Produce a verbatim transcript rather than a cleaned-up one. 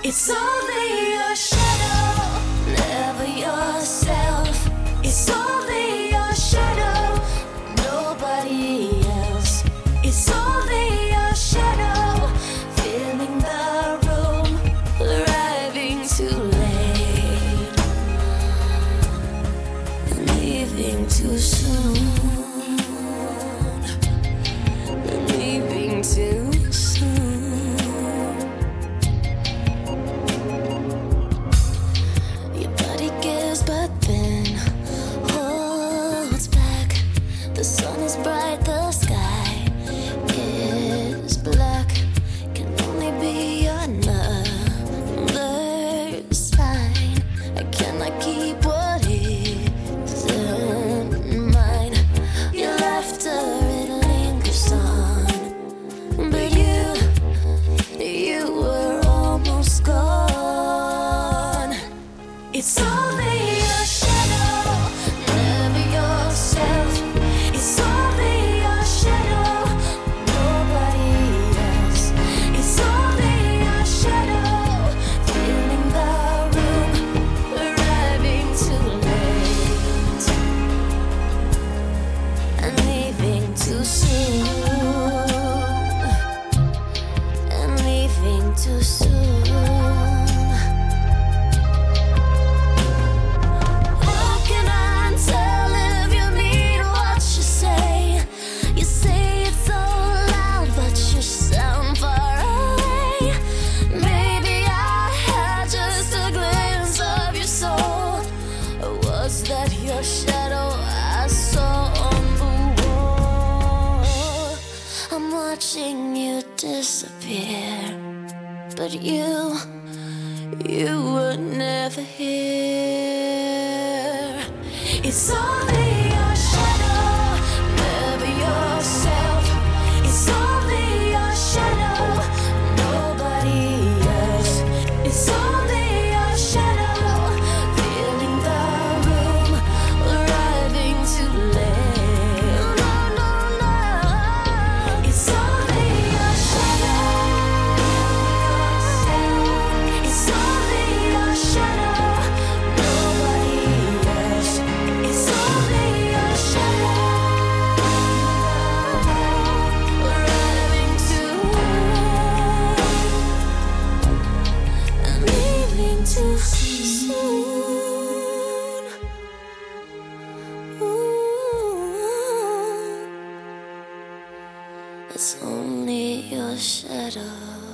It's only your shadow, never yourself. It's only your shadow, nobody else. It's only your shadow, filling the room, arriving too late, leaving too soon, leaving too soon. But then holds back. The sun is bright, the sky is black. Can only be another sign. I cannot keep what isn't mine. Your laughter, it lingers on, but you, you were almost gone. It's only too soon, and leaving too soon. How can I tell if you mean what you say? You say it so loud, but you sound far away. Maybe I had just a glimpse of your soul, or was that your shadow I saw on the I'm watching you disappear, but you, you were never here. It's only your shadow, never yourself. It's only your shadow, nobody else. It's only your shadow, filling the room, arriving too late. Too soon. Ooh, it's only your shadow.